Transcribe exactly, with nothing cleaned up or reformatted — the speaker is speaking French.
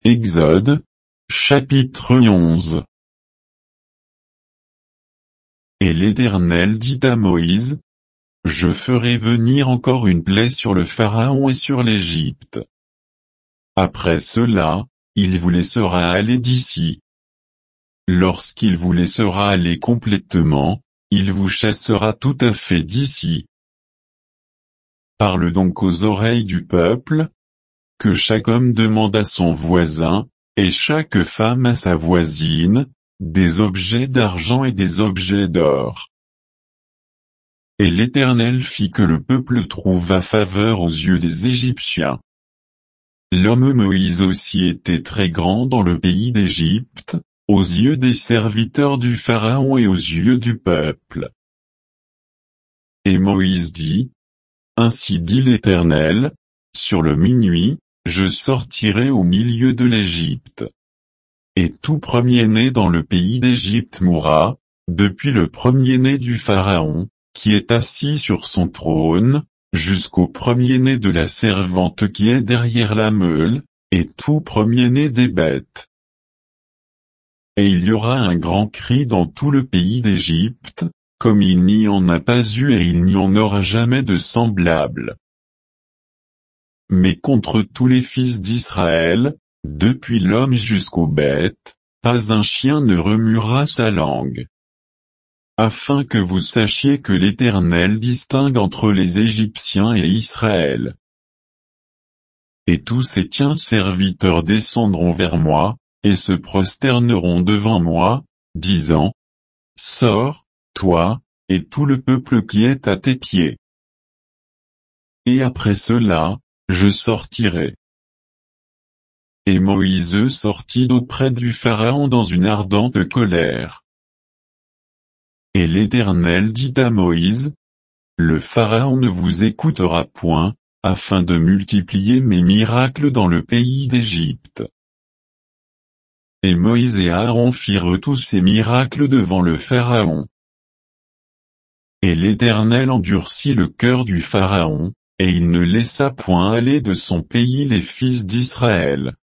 Exode, chapitre onze. Et l'Éternel dit à Moïse: Je ferai venir encore une plaie sur le Pharaon et sur l'Égypte. Après cela, il vous laissera aller d'ici. Lorsqu'il vous laissera aller complètement, il vous chassera tout à fait d'ici. Parle donc aux oreilles du peuple, que chaque homme demande à son voisin, et chaque femme à sa voisine, des objets d'argent et des objets d'or. Et l'Éternel fit que le peuple trouva faveur aux yeux des Égyptiens. L'homme Moïse aussi était très grand dans le pays d'Égypte, aux yeux des serviteurs du Pharaon et aux yeux du peuple. Et Moïse dit: Ainsi dit l'Éternel, sur le minuit, je sortirai au milieu de l'Égypte. Et tout premier-né dans le pays d'Égypte mourra, depuis le premier-né du Pharaon, qui est assis sur son trône, jusqu'au premier-né de la servante qui est derrière la meule, et tout premier-né des bêtes. Et il y aura un grand cri dans tout le pays d'Égypte, comme il n'y en a pas eu et il n'y en aura jamais de semblable. Mais contre tous les fils d'Israël, depuis l'homme jusqu'aux bêtes, pas un chien ne remuera sa langue. Afin que vous sachiez que l'Éternel distingue entre les Égyptiens et Israël. Et tous ces tiens serviteurs descendront vers moi, et se prosterneront devant moi, disant: Sors, toi, et tout le peuple qui est à tes pieds. Et après cela, je sortirai. Et Moïse sortit d'auprès du Pharaon dans une ardente colère. Et l'Éternel dit à Moïse: Le Pharaon ne vous écoutera point, afin de multiplier mes miracles dans le pays d'Égypte. Et Moïse et Aaron firent tous ces miracles devant le Pharaon. Et l'Éternel endurcit le cœur du Pharaon, et il ne laissa point aller de son pays les fils d'Israël.